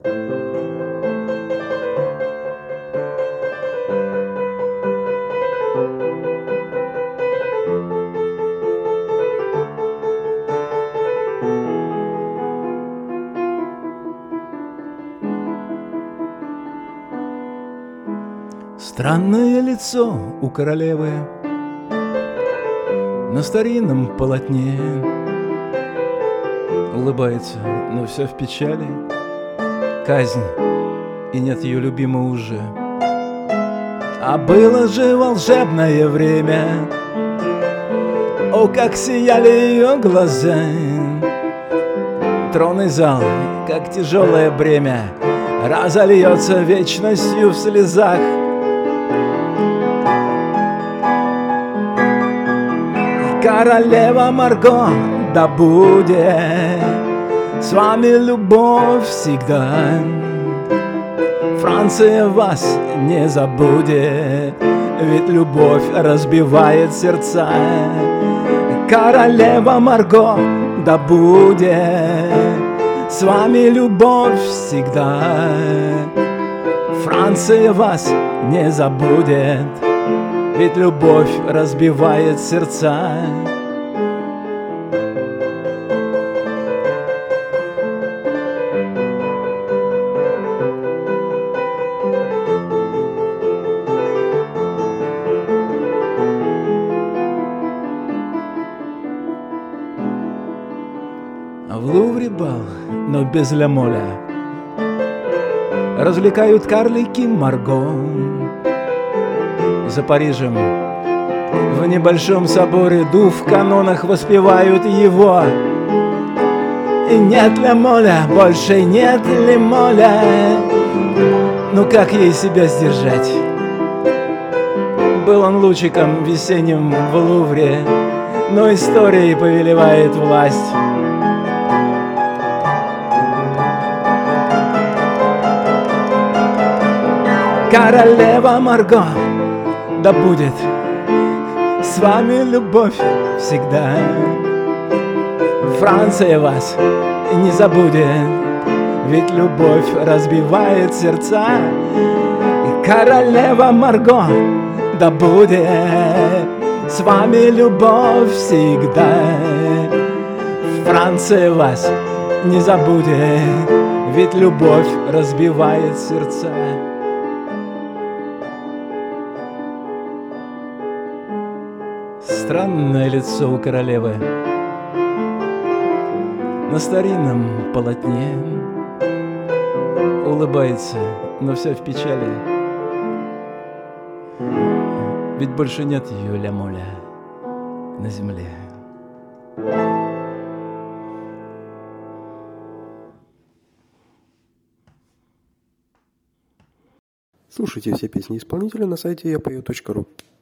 Странное лицо у королевы на старинном полотне. Улыбается, но все в печали. Казнь, и нет ее любимого уже. А было же волшебное время. О, как сияли ее глаза. Тронный зал, как тяжелое бремя, разольется вечностью в слезах. Королева Марго, да будет с вами любовь всегда. Франция вас не забудет, ведь любовь разбивает сердца. Королева Марго, да будет с вами любовь всегда. Франция вас не забудет, ведь любовь разбивает сердца. А в Лувре бал, но без ля моля, развлекают карлики Марго. За Парижем в небольшом соборе дух в канонах воспевают его. И нет ля моля, больше нет ли моля. Ну как ей себя сдержать? Был он лучиком весенним в Лувре, но историей повелевает власть. Королева Марго, да будет с вами любовь всегда. Франция вас не забудет, ведь любовь разбивает сердца. И королева Марго, да будет с вами любовь всегда. Франция вас не забудет, ведь любовь разбивает сердца. Странное лицо у королевы на старинном полотне. Улыбается, но вся в печали, ведь больше нет ее ля моля на земле. Слушайте все песни исполнителя на сайте yapoe.ru.